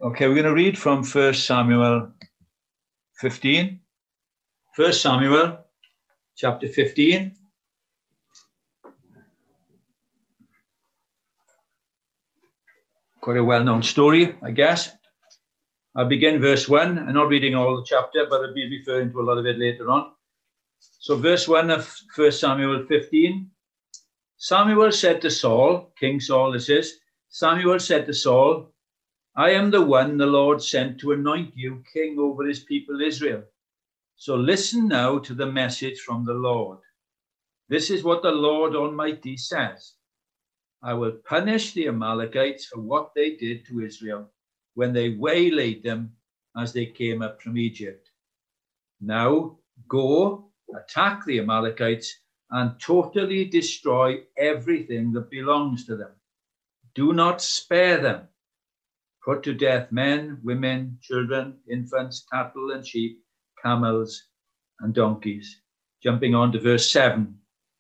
Okay, we're going to read from 1 Samuel 15. 1 Samuel chapter 15. Quite a well-known story, I guess. I'll begin verse 1. I'm not reading all the chapter, but I'll be referring to a lot of it later on. So verse 1 of 1 Samuel 15. Samuel said to Saul, King Saul this is, Samuel said to Saul, I am the one the Lord sent to anoint you king over his people Israel. So listen now to the message from the Lord. This is what the Lord Almighty says. I will punish the Amalekites for what they did to Israel when they waylaid them as they came up from Egypt. Now go, attack the Amalekites and totally destroy everything that belongs to them. Do not spare them. Put to death men, women, children, infants, cattle and sheep, camels and donkeys. Jumping on to verse 7.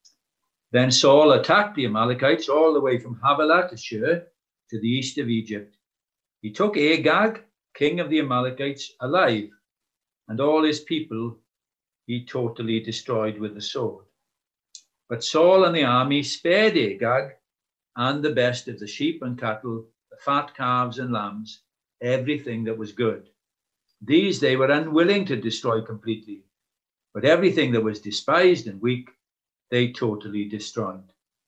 Then Saul attacked the Amalekites all the way from Havilah to Shur to the east of Egypt. He took Agag, king of the Amalekites, alive, and all his people he totally destroyed with the sword. But Saul and the army spared Agag and the best of the sheep and cattle, the fat calves and lambs, everything that was good. These they were unwilling to destroy completely, but everything that was despised and weak, they totally destroyed.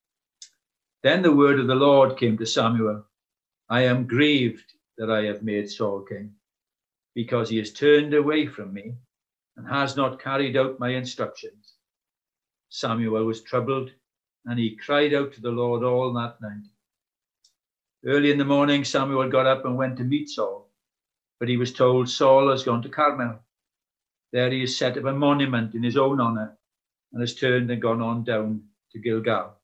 Then the word of the Lord came to Samuel. I am grieved that I have made Saul king, because he has turned away from me and has not carried out my instructions. Samuel was troubled, and he cried out to the Lord all that night. Early in the morning, Samuel got up and went to meet Saul, but he was told Saul has gone to Carmel. There he has set up a monument in his own honor and has turned and gone on down to Gilgal.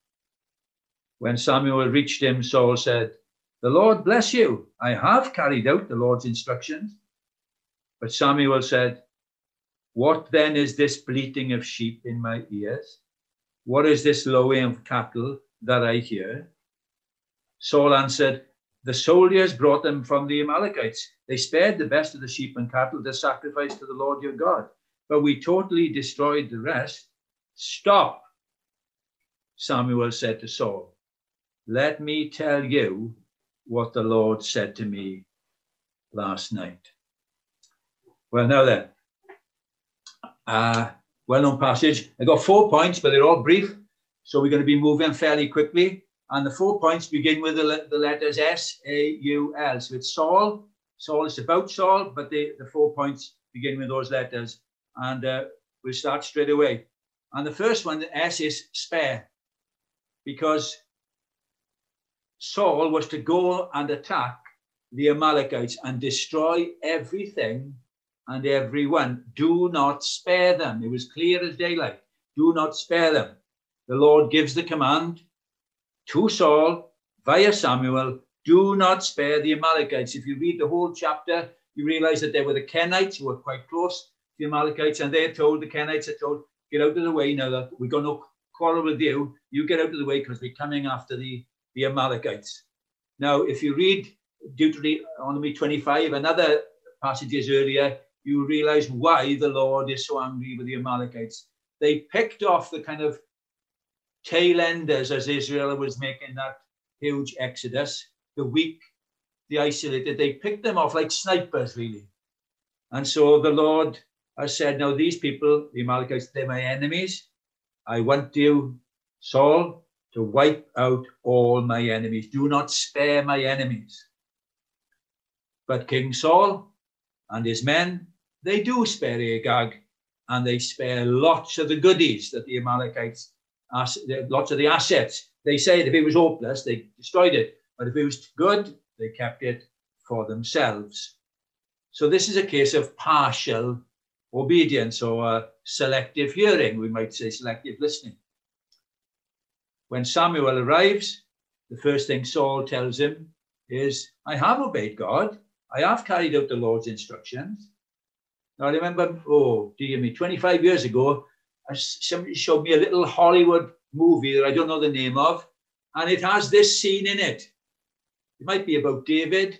When Samuel reached him, Saul said, The Lord bless you. I have carried out the Lord's instructions. But Samuel said, What then is this bleating of sheep in my ears? What is this lowing of cattle that I hear? Saul answered, The soldiers brought them from the Amalekites. They spared the best of the sheep and cattle to sacrifice to the Lord your God, but we totally destroyed the rest. Stop, Samuel said to Saul. Let me tell you what the Lord said to me last night. Well, now then, well-known passage. I got 4 points, but they're all brief, so we're going to be moving fairly quickly. And the 4 points begin with the letters S-A-U-L. So it's Saul. Saul is about Saul, but the 4 points begin with those letters. And we'll start straight away. And the first one, the S, is spare, because Saul was to go and attack the Amalekites and destroy everything and everyone. Do not spare them. It was clear as daylight. Do not spare them. The Lord gives the command to Saul via Samuel, do not spare the Amalekites. If you read the whole chapter, you realize that there were the Kenites who were quite close to the Amalekites, and the Kenites are told, get out of the way now that we're going to quarrel with you. You get out of the way because we're coming after the Amalekites. Now, if you read Deuteronomy 25 and other passages earlier, you realize why the Lord is so angry with the Amalekites. They picked off the kind of tail enders as Israel was making that huge exodus, the weak, the isolated. They picked them off like snipers, really. And so the Lord has said, now these people, the Amalekites, they're my enemies. I want you, Saul, to wipe out all my enemies. Do not spare my enemies. But King Saul and his men, they do spare Agag, and they spare lots of the goodies that the Amalekites, lots of the assets. They said if it was hopeless, they destroyed it. But if it was good, they kept it for themselves. So this is a case of partial obedience, or selective hearing, we might say, selective listening. When Samuel arrives, the first thing Saul tells him is, I have obeyed God. I have carried out the Lord's instructions. Now, I remember, 25 years ago, somebody showed me a little Hollywood movie that I don't know the name of, and it has this scene in it. It might be about David,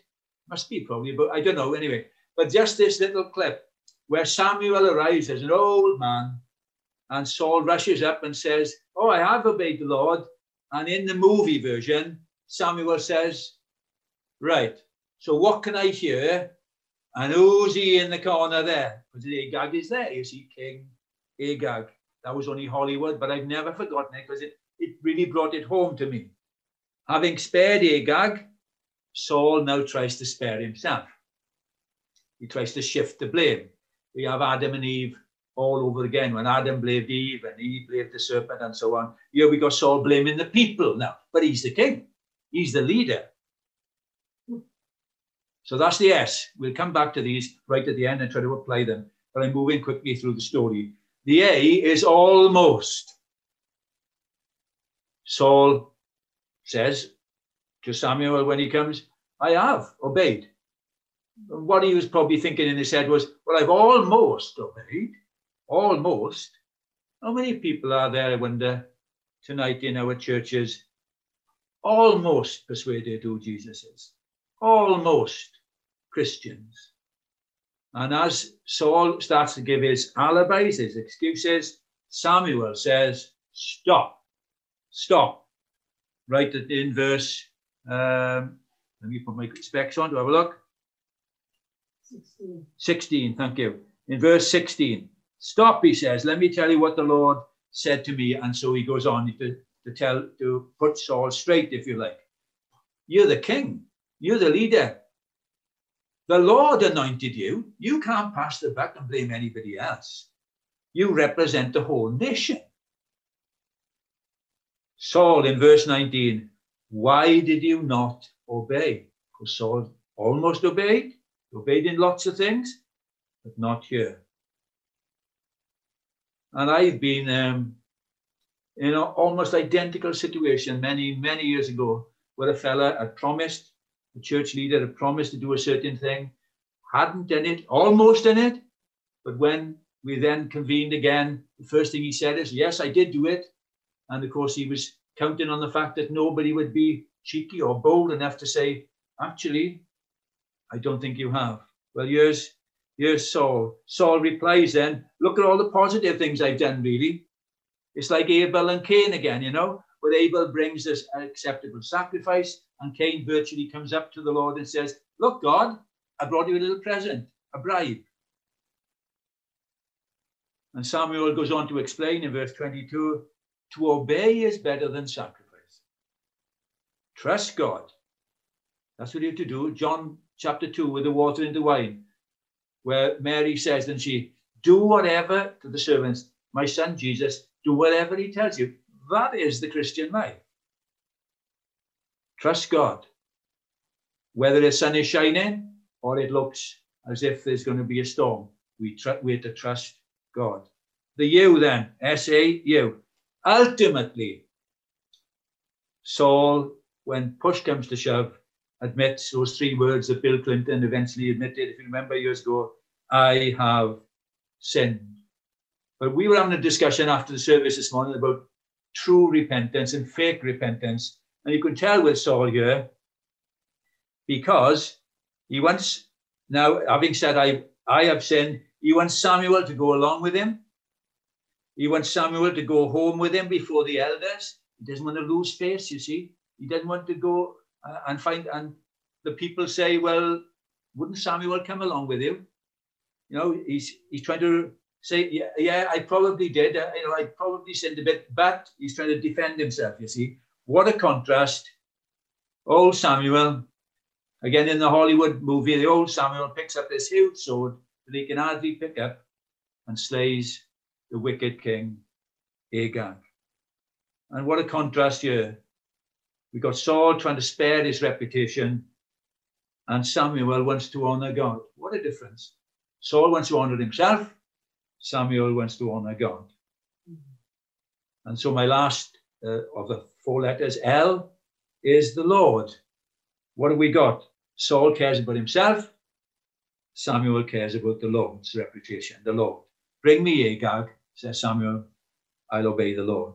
Must be probably, but I don't know anyway. But just this little clip where Samuel arrives as an old man and Saul rushes up and says, oh, I have obeyed the Lord. And in the movie version, Samuel says, right, so what can I hear? And who's he in the corner there? Because Agag is there. You see, King Agag. That was only Hollywood, but I've never forgotten it because it really brought it home to me. Having spared Agag, Saul now tries to spare himself. He tries to shift the blame. We have Adam and Eve all over again. When Adam blamed Eve and Eve blamed the serpent and so on. Here we got Saul blaming the people now, but he's the king. He's the leader. So that's the S. We'll come back to these right at the end and try to apply them. But I'm moving quickly through the story. The A is almost. Saul says to Samuel when he comes, I have obeyed. What he was probably thinking in his head was, well, I've almost obeyed. Almost. How many people are there, I wonder, tonight in our churches, almost persuaded who Jesus is? Almost Christians. And as Saul starts to give his alibis, his excuses, Samuel says, stop. Stop. Right in verse, let me put my specs on to have a look. 16, thank you. In verse 16, stop, he says, let me tell you what the Lord said to me. And so he goes on to put Saul straight, if you like. You're the king. You're the leader. The Lord anointed you. You can't pass the buck and blame anybody else. You represent the whole nation. Saul, in verse 19, why did you not obey? Because Saul almost obeyed in lots of things, but not here. And I've been in an almost identical situation many, many years ago, where a fella had promised, the church leader had promised to do a certain thing, hadn't done it, almost done it, but when we then convened again, the first thing he said is, yes, I did do it. And of course, he was counting on the fact that nobody would be cheeky or bold enough to say, actually, I don't think you have. Well, here's Saul. Saul replies then, look at all the positive things I've done, really. It's like Abel and Cain again, you know, where Abel brings this acceptable sacrifice and Cain virtually comes up to the Lord and says, look, God, I brought you a little present, a bribe. And Samuel goes on to explain in verse 22, to obey is better than sacrifice. Trust God. That's what you have to do. John chapter 2 with the water into wine, where Mary says, and she, do whatever to the servants, my son Jesus, do whatever he tells you. That is the Christian life. Trust God. Whether the sun is shining or it looks as if there's going to be a storm, we have to trust God. The U then, S-A-U. Ultimately, Saul, when push comes to shove, admits those three words that Bill Clinton eventually admitted, if you remember years ago, I have sinned. But we were having a discussion after the service this morning about true repentance and fake repentance. And you can tell with Saul here, because he wants, now having said I have sinned, he wants Samuel to go along with him. He wants Samuel to go home with him before the elders. He doesn't want to lose face, you see. He doesn't want to go and the people say, well, wouldn't Samuel come along with you? You know, he's trying to say, yeah, I probably did. I probably sinned a bit, but he's trying to defend himself, you see. What a contrast. Old Samuel, again in the Hollywood movie, the old Samuel picks up this huge sword that he can hardly pick up and slays the wicked king Agag. And what a contrast here. We got Saul trying to spare his reputation, and Samuel wants to honor God. What a difference. Saul wants to honor himself. Samuel wants to honor God. And so my last of the four letters, L, is the Lord. What have we got? Saul cares about himself. Samuel cares about the Lord's reputation, the Lord. Bring me Agag, says Samuel. I'll obey the Lord.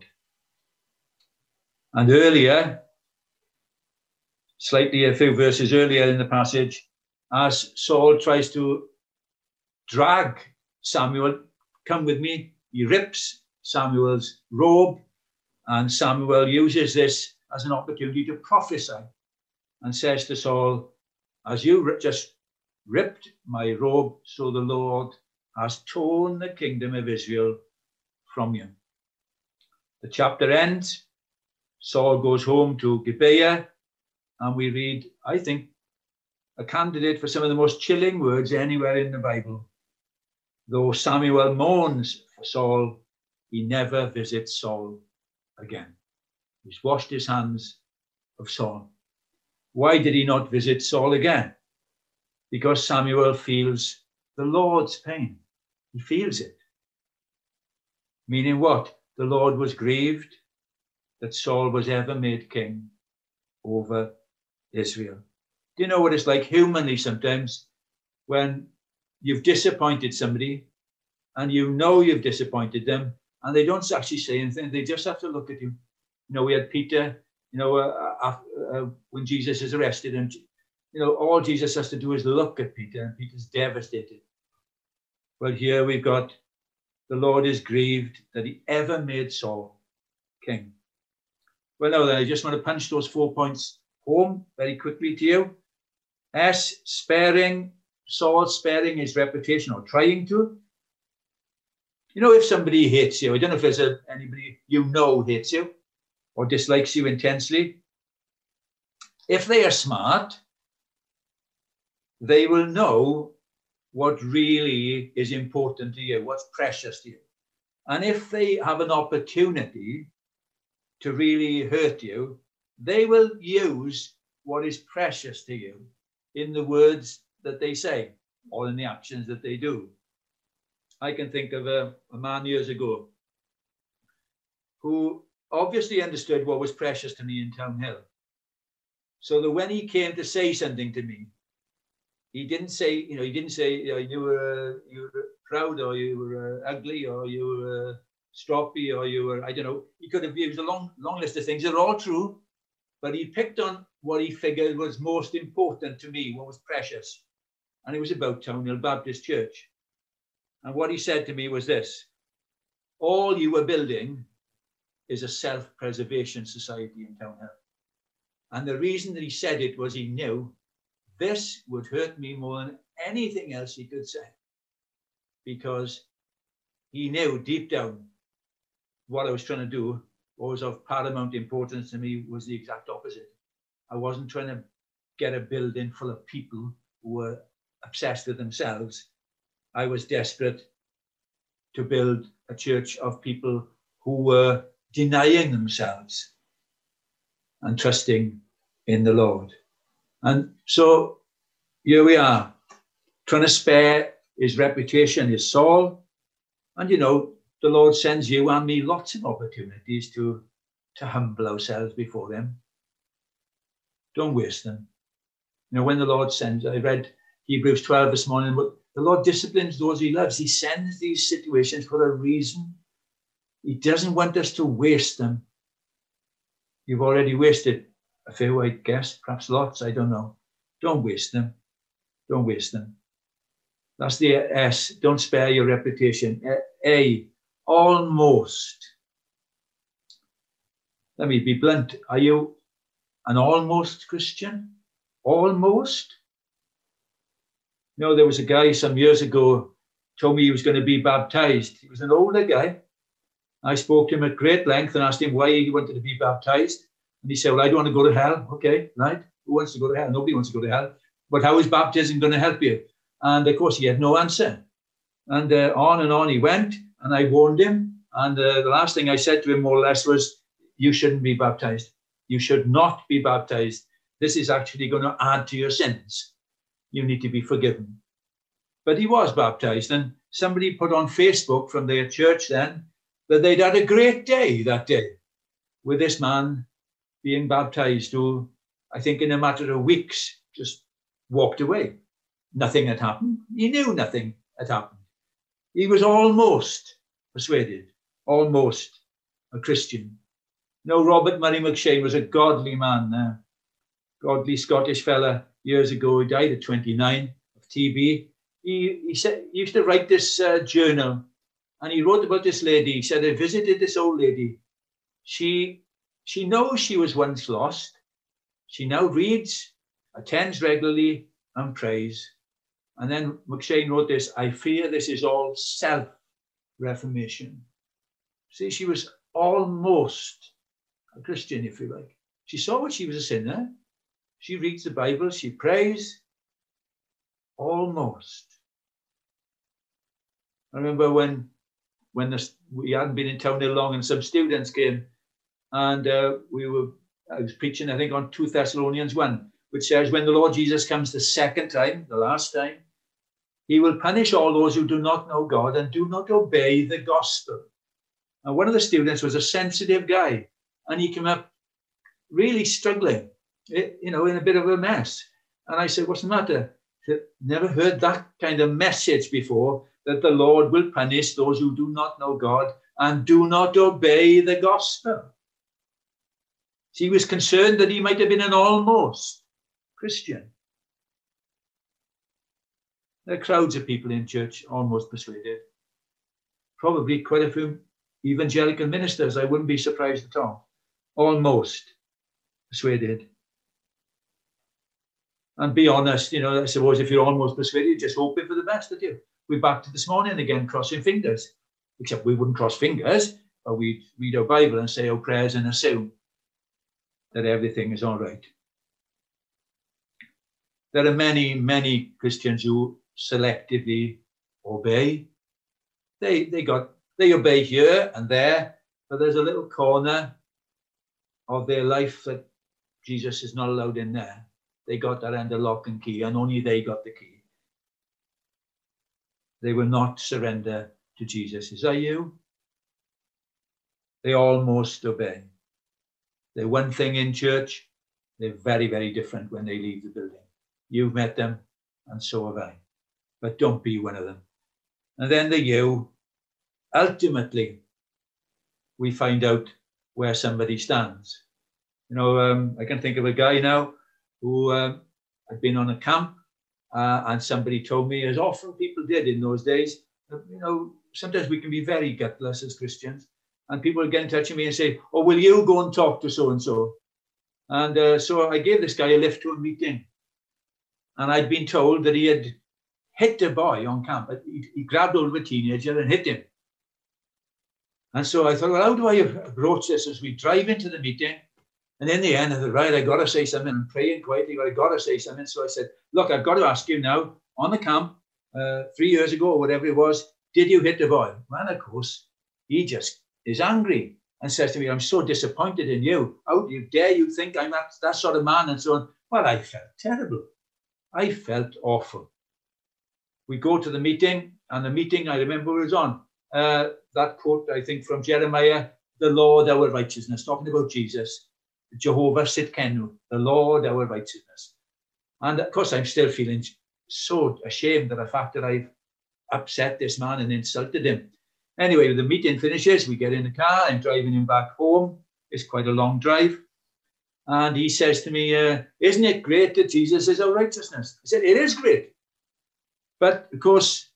And earlier, slightly a few verses earlier in the passage, as Saul tries to drag Samuel, come with me. He rips Samuel's robe, and Samuel uses this as an opportunity to prophesy and says to Saul, as you just ripped my robe, so the Lord has torn the kingdom of Israel from you. The chapter ends. Saul goes home to Gibeah, and we read, I think, a candidate for some of the most chilling words anywhere in the Bible. Though Samuel mourns for Saul, he never visits Saul again. He's washed his hands of Saul. Why did he not visit Saul again? Because Samuel feels the Lord's pain. He feels it. Meaning what? The Lord was grieved that Saul was ever made king over Israel. Do you know what it's like humanly sometimes when you've disappointed somebody and you know you've disappointed them and they don't actually say anything, they just have to look at you. You know, we had Peter, when Jesus is arrested, and all Jesus has to do is look at Peter, and Peter's devastated. Well, here we've got the Lord is grieved that he ever made Saul king. Well, now then, I just want to punch those 4 points home very quickly to you. S, Saul sparing his reputation, or trying to. If somebody hates you, I don't know if there's anybody hates you or dislikes you intensely. If they are smart, they will know what really is important to you, what's precious to you. And if they have an opportunity to really hurt you, they will use what is precious to you in the words that they say or in the actions that they do. I can think of a man years ago who obviously understood what was precious to me in Townhill. So that when he came to say something to me, he didn't say you were proud, or you were ugly, or you were stroppy, or you were, I don't know. He could have used a long list of things. They're all true, but he picked on what he figured was most important to me, what was precious. And it was about Townhill Baptist Church. And what he said to me was this: all you were building is a self-preservation society in Townhill. And the reason that he said it was he knew this would hurt me more than anything else he could say, because he knew deep down what I was trying to do, what was of paramount importance to me, was the exact opposite. I wasn't trying to get a building full of people who were obsessed with themselves. I was desperate to build a church of people who were denying themselves and trusting in the Lord. And so here we are, trying to spare his reputation, his Saul. And the Lord sends you and me lots of opportunities to humble ourselves before him. Don't waste them. When the Lord sends, I read Hebrews 12 this morning, but the Lord disciplines those he loves. He sends these situations for a reason. He doesn't want us to waste them. You've already wasted a few, I guess, perhaps lots, I don't know. Don't waste them. Don't waste them. That's the S. Don't spare your reputation. A, almost. Let me be blunt. Are you an almost Christian? Almost? There was a guy some years ago told me he was going to be baptized. He was an older guy. I spoke to him at great length and asked him why he wanted to be baptized. And he said, well, I don't want to go to hell. Okay, right. Who wants to go to hell? Nobody wants to go to hell. But how is baptism going to help you? And of course, he had no answer. And on he went, and I warned him. And the last thing I said to him, more or less, was, you shouldn't be baptized. You should not be baptized. This is actually going to add to your sins. You need to be forgiven. But he was baptized, and somebody put on Facebook from their church then that they'd had a great day that day with this man being baptized, who I think in a matter of weeks just walked away. Nothing had happened. He knew nothing had happened. He was almost persuaded, almost a Christian. Robert Murray McShane was a godly man, godly Scottish fella, years ago. He died at 29 of TB. He said he used to write this journal, and he wrote about this lady. He said, I visited this old lady. She knows she was once lost. She now reads, attends regularly, and prays. And then McShane wrote this, I fear this is all self-reformation. See, she was almost a Christian, if you like. She saw what she was a sinner. She reads the Bible, she prays, almost. I remember when we hadn't been in town there long and some students came, and I was preaching, I think, on 2 Thessalonians 1, which says, when the Lord Jesus comes the second time, the last time, he will punish all those who do not know God and do not obey the gospel. And one of the students was a sensitive guy, and he came up really struggling, in a bit of a mess. And I said, what's the matter? He said, never heard that kind of message before, that the Lord will punish those who do not know God and do not obey the gospel. He was concerned that he might have been an almost Christian. There are crowds of people in church almost persuaded. Probably quite a few evangelical ministers. I wouldn't be surprised at all. Almost persuaded. And be honest, I suppose if you're almost persuaded, you're just hoping for the best of you. We're back to this morning again, crossing fingers. Except we wouldn't cross fingers, but we'd read our Bible and say our prayers and assume that everything is all right. There are many, many Christians who selectively obey. They obey here and there, but there's a little corner of their life that Jesus is not allowed in there. They got that under lock and key, and only they got the key. They will not surrender to Jesus. Is that you? They almost obey. They're one thing in church. They're very, very different when they leave the building. You've met them, and so have I. But don't be one of them. And then the you. Ultimately, we find out where somebody stands. I can think of a guy now who had been on a camp, and somebody told me, as often people did in those days, sometimes we can be very gutless as Christians, and people would get in touch with me and say, oh, will you go and talk to so-and-so? And so I gave this guy a lift to a meeting, and I'd been told that he had hit a boy on camp. He grabbed hold of a teenager and hit him. And so I thought, well, how do I approach this as we drive into the meeting? And in the end, I thought, right, I got to say something. I'm praying quietly, but I got to say something. So I said, look, I've got to ask you now, on the camp, 3 years ago or whatever it was, did you hit the boy? Well, of course, he just is angry and says to me, I'm so disappointed in you. How dare you think I'm that sort of man and so on? Well, I felt terrible. I felt awful. We go to the meeting, and the meeting I remember was on that quote, I think, from Jeremiah, the Lord our righteousness, talking about Jesus, Jehovah Sitkenu, the Lord our righteousness. And of course, I'm still feeling so ashamed of the fact that I've upset this man and insulted him. Anyway, the meeting finishes, we get in the car, I'm driving him back home. It's quite a long drive. And he says to me, isn't it great that Jesus is our righteousness? I said, it is great. But of course,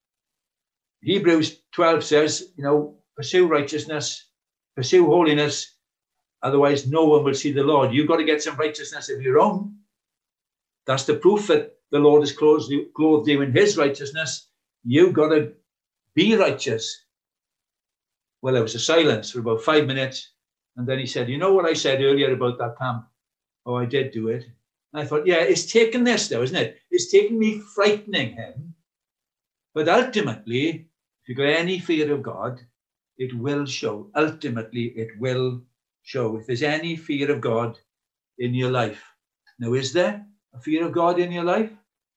Hebrews 12 says, pursue righteousness, pursue holiness, otherwise no one will see the Lord. You've got to get some righteousness of your own. That's the proof that the Lord has clothed you in his righteousness. You've got to be righteous. Well, there was a silence for about 5 minutes. And then he said, you know what I said earlier about that camp? Oh, I did do it. And I thought, yeah, it's taken this though, isn't it? It's taken me frightening him. But ultimately, if you've got any fear of God, it will show. Ultimately, it will show. If there's any fear of God in your life. Now, is there a fear of God in your life?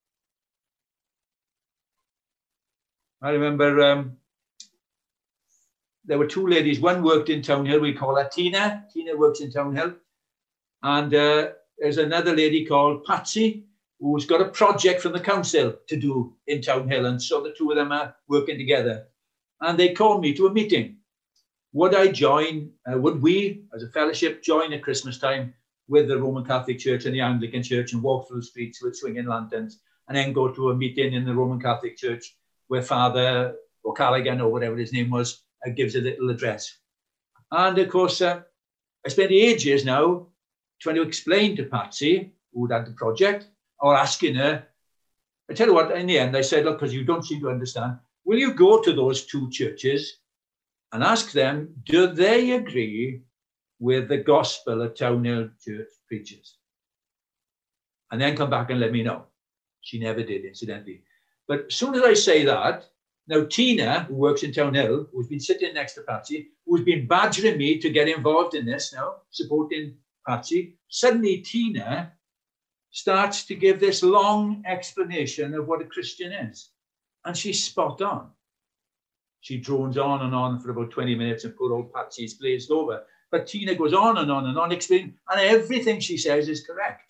I remember there were two ladies. One worked in Townhill. We call her Tina. Tina works in Townhill. And there's another lady called Patsy, who's got a project from the council to do in Townhill. And so the two of them are working together. And they called me to a meeting. Would I join, would we as a fellowship join at Christmas time with the Roman Catholic Church and the Anglican Church and walk through the streets with swinging lanterns, and then go to a meeting in the Roman Catholic Church where Father O'Callaghan, or whatever his name was, gives a little address. And of course, I spent ages now trying to explain to Patsy, who had the project, or asking her. I tell you what, in the end, I said, look, because you don't seem to understand, will you go to those two churches and ask them, do they agree with the gospel that Townhill Church preaches? And then come back and let me know. She never did, incidentally. But as soon as I say that, now Tina, who works in Townhill, who's been sitting next to Patsy, who's been badgering me to get involved in this now, supporting Patsy, suddenly Tina starts to give this long explanation of what a Christian is. And she's spot on. She drones on and on for about 20 minutes and poor old Patsy's glazed over. But Tina goes on and on and on, explaining, and everything she says is correct.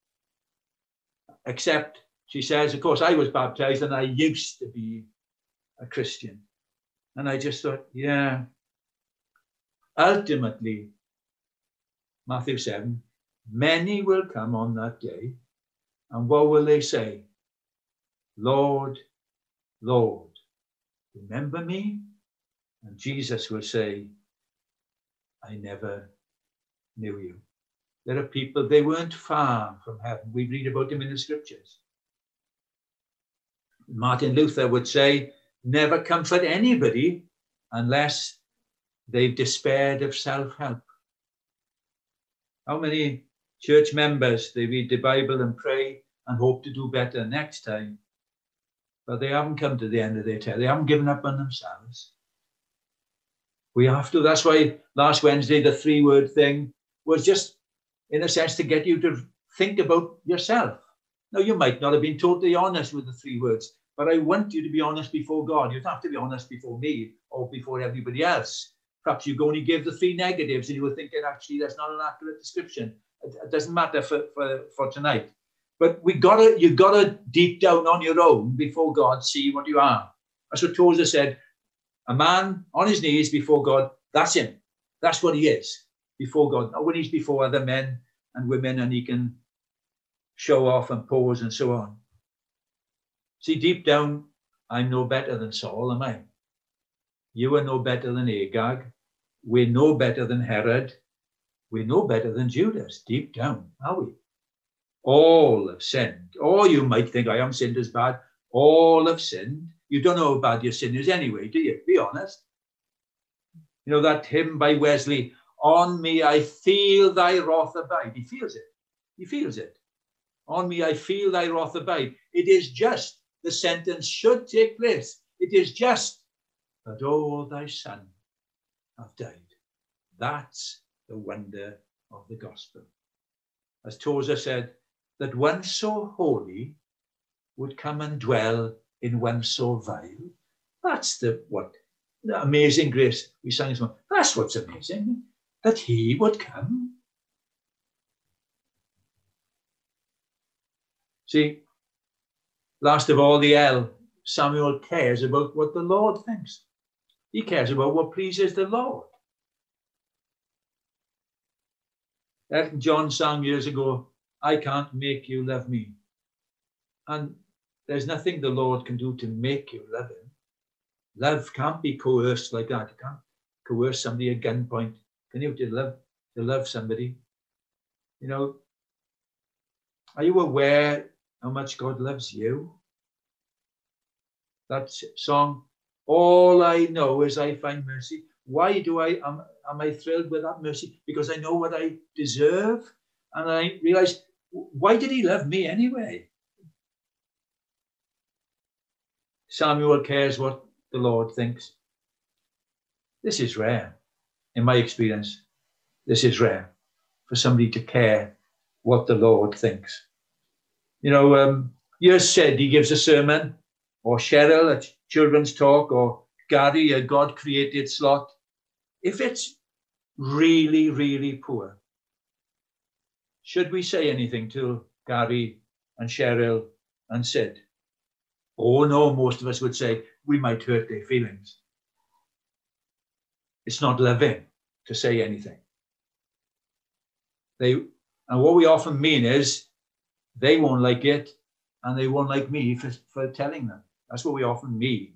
Except she says, of course, I was baptized and I used to be a Christian. And I just thought, yeah, ultimately, Matthew 7, many will come on that day, and what will they say? Lord, Lord, remember me? And Jesus will say, I never knew you. There are people, they weren't far from heaven. We read about them in the scriptures. Martin Luther would say, never comfort anybody unless they've despaired of self-help. How many church members, they read the Bible and pray and hope to do better next time, but they haven't come to the end of their tether. They haven't given up on themselves. We have to. That's why last Wednesday, the 3-word thing was just, in a sense, to get you to think about yourself. Now, you might not have been totally honest with the 3 words, but I want you to be honest before God. You don't have to be honest before me or before everybody else. Perhaps you only give the 3 negatives and you were thinking, actually, that's not an accurate description. It doesn't matter for tonight. But you gotta deep down on your own before God see what you are. That's what Tozer said. A man on his knees before God, that's him. That's what he is before God. Not when he's before other men and women and he can show off and pose and so on. See, deep down, I'm no better than Saul, am I? You are no better than Agag. We're no better than Herod. We're no better than Judas. Deep down, are we? All have sinned. Or you might think I am sinned as bad. All have sinned. You don't know how bad your sin is anyway, do you? Be honest. You know that hymn by Wesley, on me I feel thy wrath abide. He feels it. He feels it. On me I feel thy wrath abide. It is just. The sentence should take place. It is just that all thy son have died. That's the wonder of the gospel. As Tozer said, that one so holy would come and dwell in one so vile. That's the amazing grace we sang this morning. That's what's amazing, that he would come. See, last of all, the L, Samuel cares about what the Lord thinks. He cares about what pleases the Lord. Elton John sang years ago, I can't make you love me. And there's nothing the Lord can do to make you love him. Love can't be coerced like that. You can't coerce somebody at gunpoint. Can you to love somebody? You know, are you aware how much God loves you? That song, all I know is I find mercy. Why am I thrilled with that mercy? Because I know what I deserve. And I realize, why did he love me anyway? Samuel cares what the Lord thinks. This is rare. In my experience, this is rare for somebody to care what the Lord thinks. You know, yours said he gives a sermon, or Cheryl at Children's Talk, or Gary, a God-created slot. If it's really, really poor, should we say anything to Gary and Cheryl and Sid? Oh no, most of us would say we might hurt their feelings. It's not loving to say anything. And what we often mean is they won't like it and they won't like me for telling them. That's what we often mean.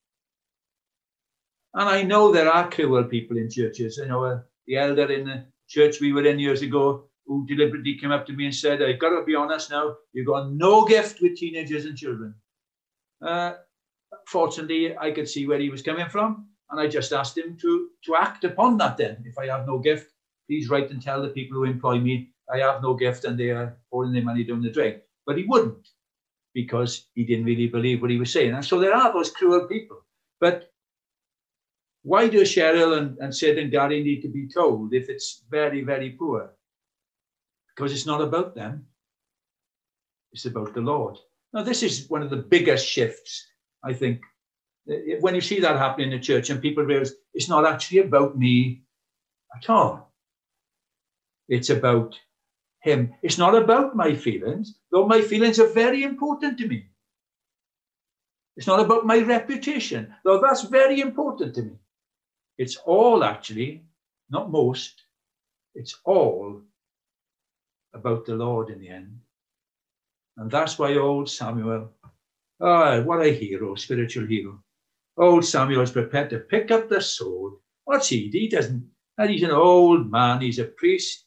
And I know there are cruel people in churches. I know the elder in the church we were in years ago who deliberately came up to me and said, I've got to be honest now, you've got no gift with teenagers and children. Fortunately, I could see where he was coming from. And I just asked him to act upon that then. If I have no gift, please write and tell the people who employ me I have no gift and they are pouring their money down the drain. But he wouldn't, because he didn't really believe what he was saying. And so there are those cruel people. But why do Cheryl and Sid and Gary need to be told if it's very, very poor? Because it's not about them. It's about the Lord. Now, this is one of the biggest shifts, I think. When you see that happening in the church and people realize it's not actually about me at all. It's about him. It's not about my feelings, though my feelings are very important to me. It's not about my reputation, though that's very important to me. It's all actually, not most, it's all about the Lord in the end. And that's why old Samuel, what a hero, spiritual hero. Old Samuel is prepared to pick up the sword. What's he? He doesn't, and he's an old man, he's a priest.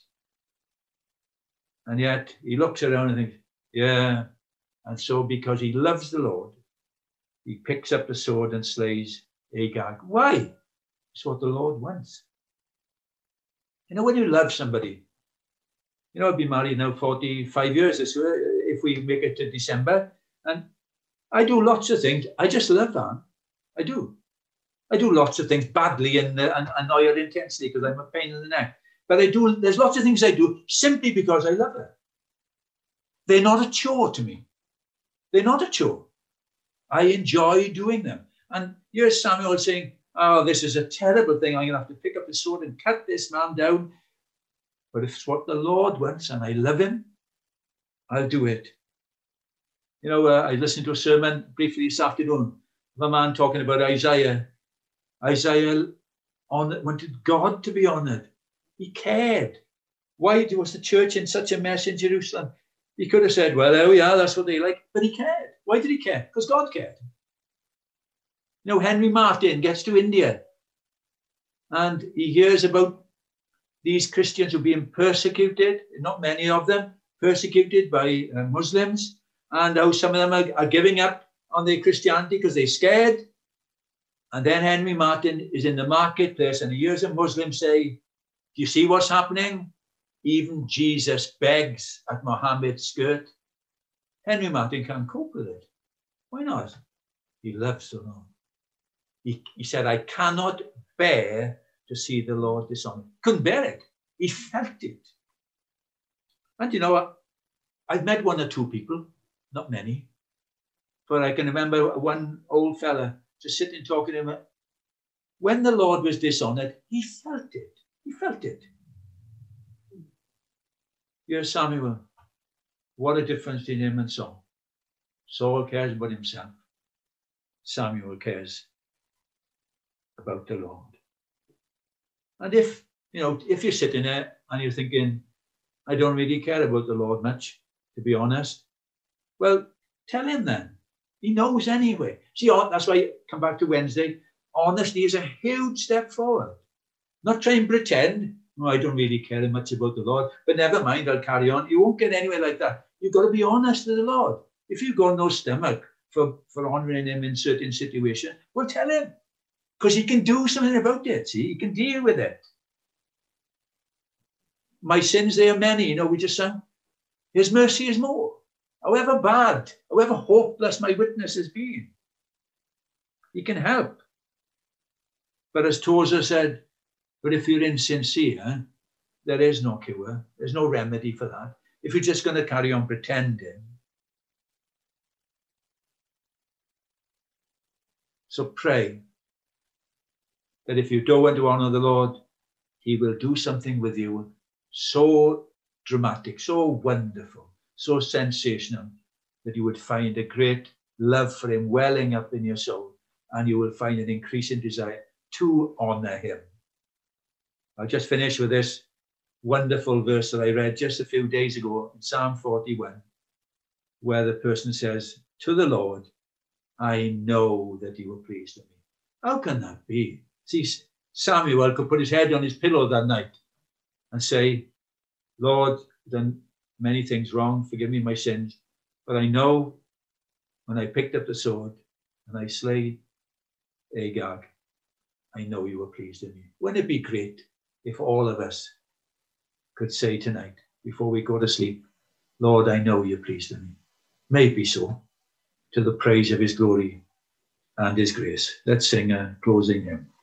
And yet he looks around and thinks, yeah. And so because he loves the Lord, he picks up the sword and slays Agag. Why? It's what the Lord wants. You know, when you love somebody, you know, I've been married now 45 years or so, if we make it to December, and I do lots of things. I just love that. I do. I do lots of things badly and annoy her intensely because I'm a pain in the neck. But there's lots of things I do simply because I love her. They're not a chore to me. They're not a chore. I enjoy doing them. And here's Samuel saying, oh, this is a terrible thing. I'm going to have to pick up the sword and cut this man down. But if it's what the Lord wants and I love him, I'll do it. You know, I listened to a sermon briefly this afternoon of a man talking about Isaiah. Isaiah wanted God to be honored. He cared. Why was the church in such a mess in Jerusalem? He could have said, well, oh yeah, that's what they like. But he cared. Why did he care? Because God cared. You know, Henry Martin gets to India and he hears about these Christians who are being persecuted, not many of them, persecuted by Muslims, and how some of them are giving up on their Christianity because they're scared. And then Henry Martin is in the marketplace and he hears a Muslim say, do you see what's happening? Even Jesus begs at Muhammad's skirt. Henry Martin can't cope with it. Why not? He loves the Lord. He said, I cannot bear to see the Lord dishonored. Couldn't bear it. He felt it. And you know what? I've met one or two people, not many, but I can remember one old fella just sitting talking to him. When the Lord was dishonored, he felt it. He felt it. Here's Samuel. What a difference between him and Saul. Saul cares about himself. Samuel cares about the Lord. And if you're sitting there and you're thinking, I don't really care about the Lord much, to be honest, well, tell him then. He knows anyway. See, that's why I come back to Wednesday. Honesty is a huge step forward. Not try and pretend, I don't really care much about the Lord, but never mind, I'll carry on. You won't get anywhere like that. You've got to be honest with the Lord. If you've got no stomach for honoring him in certain situations, well, tell him. Because he can do something about it, see? He can deal with it. My sins, they are many. You know, we just sang, his mercy is more. However bad, however hopeless my witness has been, he can help. But as Tozer said, but if you're insincere, there is no cure. There's no remedy for that. If you're just going to carry on pretending. So pray that if you don't want to honor the Lord, he will do something with you so dramatic, so wonderful, so sensational, that you would find a great love for him welling up in your soul, and you will find an increasing desire to honor him. I'll just finish with this. wonderful verse that I read just a few days ago in Psalm 41, where the person says, to the Lord, I know that you were pleased with me. How can that be? See, Samuel could put his head on his pillow that night and say, Lord, I've done many things wrong, forgive me my sins, but I know when I picked up the sword and I slayed Agag, I know you were pleased with me. Wouldn't it be great if all of us could say tonight, before we go to sleep, Lord, I know you're pleased with me. May it be so, to the praise of his glory and his grace. Let's sing a closing hymn.